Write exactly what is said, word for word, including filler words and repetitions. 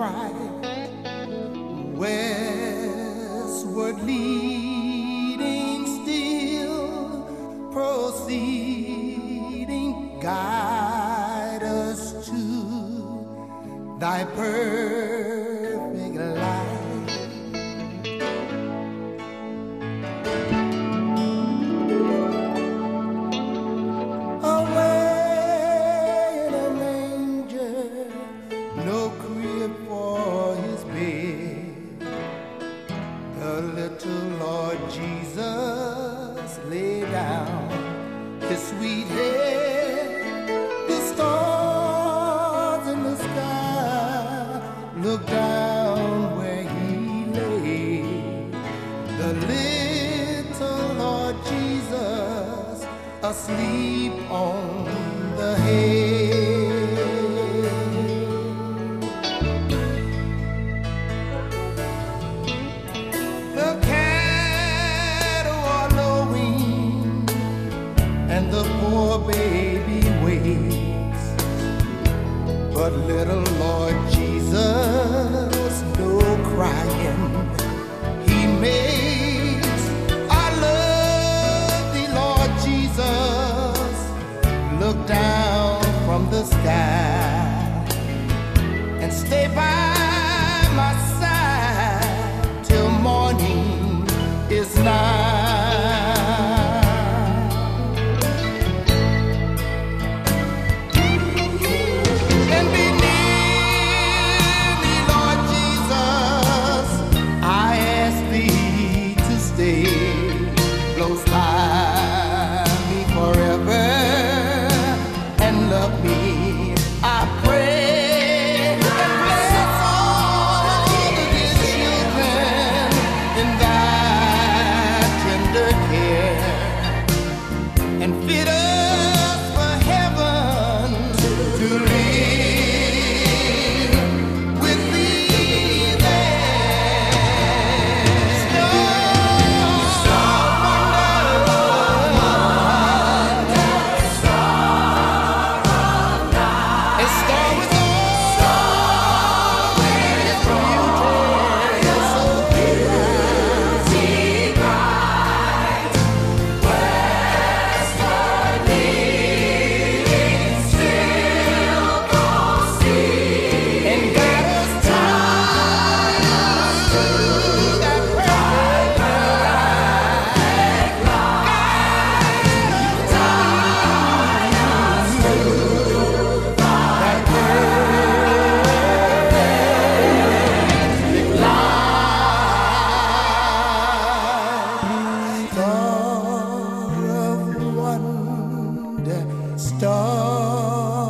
bright, westward leading, still proceeding, guide us to thy perfect light. Little Lord Jesus lay down his sweet head. The stars in the sky look down where he lay. The little Lord Jesus asleep on the hay. The poor baby waits, but little Lord Jesus, no crying he makes. I love thee, Lord Jesus, look down from the sky and stay by my side till morning is nigh. Close by me forever and love me, I pray, and bless all the dear children in thy tender care, and fit us for heaven to live with thee there. Star